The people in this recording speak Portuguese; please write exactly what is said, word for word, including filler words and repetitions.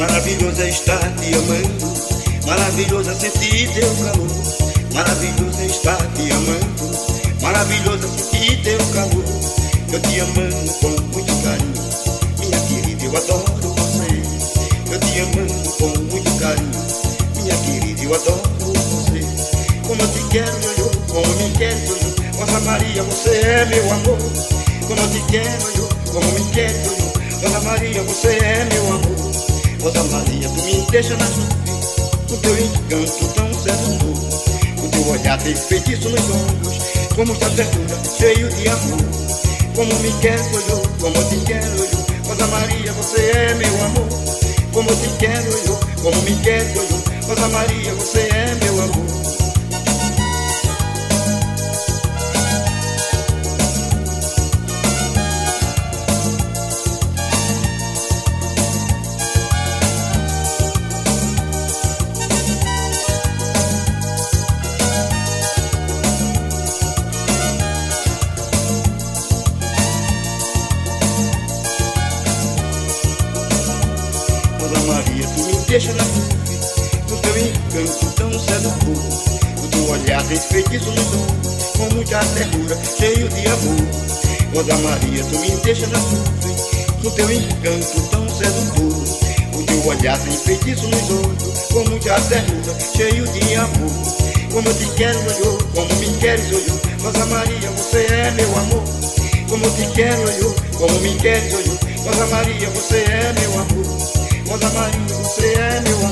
Maravilhoso é estar te amando, maravilhoso é sentir teu calor. Maravilhoso é estar te amando, maravilhoso é sentir teu calor. Eu te amando com muito carinho, minha querida, eu adoro você. Eu te amando com muito carinho, minha querida, eu adoro você. Como eu te quero, eu, como me quero, eu, Rosa Maria, você é meu amor. Como eu te quero, eu, como me quero, eu, Rosa Maria, você é meu amor. Rosa Maria, tu me deixa na nuvem, o teu encanto tão sedutor. O teu olhar tem feitiço nos olhos, com muita ternura, cheio de amor. Como me quero eu, como eu te quero eu, Rosa Maria, você é meu amor. Como eu te quero eu, como me quero eu, Rosa Maria, você é meu amor. Rosa Maria, tu me deixa na nuvem, no teu encanto tão sedutor. O teu olhar tem feitiço nos olhos, com muita ternura, cheio de amor. Rosa Maria, tu me deixa na nuvem, no teu encanto tão sedutor. O teu olhar tem feitiço nos olhos, com muita ternura, cheio de amor. Como eu te quero, eu, como me queres, eu, Rosa Maria, você é meu amor. Como eu te quero, eu, como me queres, eu, Rosa Maria, você é meu amor. Rosa Maria, você é meu amor.